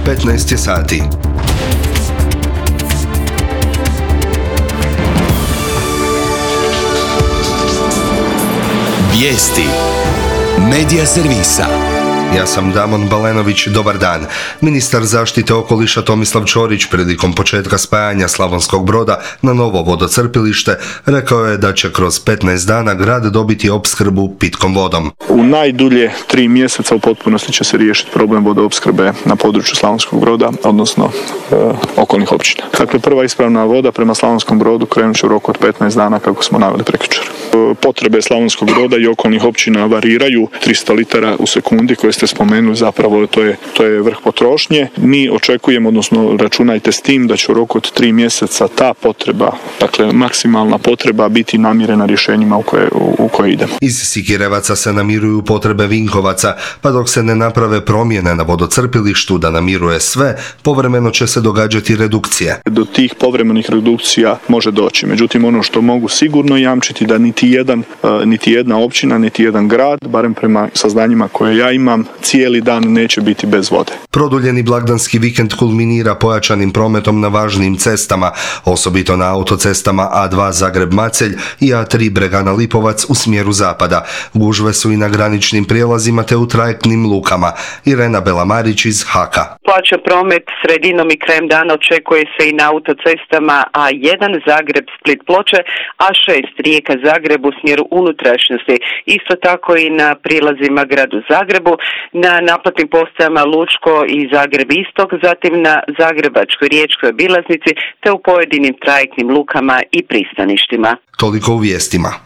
15 sati. Vijesti Medija servisa. Ja sam Damon Balenović, dobar dan. Ministar zaštite okoliša Tomislav Ćorić prilikom početka spajanja Slavonskog Broda na novo vodocrpilište rekao je da će kroz 15 dana grad dobiti opskrbu pitkom vodom. U najdulje 3 mjeseca u potpunosti će se riješiti problem vodoopskrbe na području Slavonskog Broda, odnosno okolnih općina. Dakle, prva ispravna voda prema Slavonskom Brodu krenut će u roku od 15 dana kako smo naveli prekjučer. Potrebe Slavonskog Broda i okolnih općina variraju. 300 litara u sekundi koje ste spomenuli, zapravo to je vrh potrošnje. Mi očekujemo, odnosno računajte s tim da će u roku od 3 mjeseca ta potreba, dakle maksimalna potreba, biti namirena rješenjima u koje idemo. Iz Sikirevaca se namiruju potrebe Vinkovaca, pa dok se ne naprave promjene na vodocrpilištu da namiruje sve, povremeno će se događati redukcije. Do tih povremenih redukcija može doći. Međutim, ono što mogu sigurno jamčiti da niti jedna općina, niti jedan grad, barem prema saznanjima koje ja imam, cijeli dan neće biti bez vode. Produljeni blagdanski vikend kulminira pojačanim prometom na važnim cestama, osobito na autocestama A2 Zagreb-Macelj i A3 Bregana-Lipovac u smjeru zapada. Gužve su i na graničnim prijelazima te u trajektnim lukama. Irena Belamarić iz Haka. Plaća promet sredinom i krajem dana očekuje se i na autocestama A1 Zagreb-Split-Ploče, A6 Rijeka-Zagreb u smjeru unutrašnjosti. Isto tako i na prilazima gradu Zagrebu, na naplatnim postajama Lučko i Zagreb Istok, zatim na Zagrebačkoj riječkoj obilaznici te u pojedinim trajektnim lukama i pristaništima. Toliko u vijestima.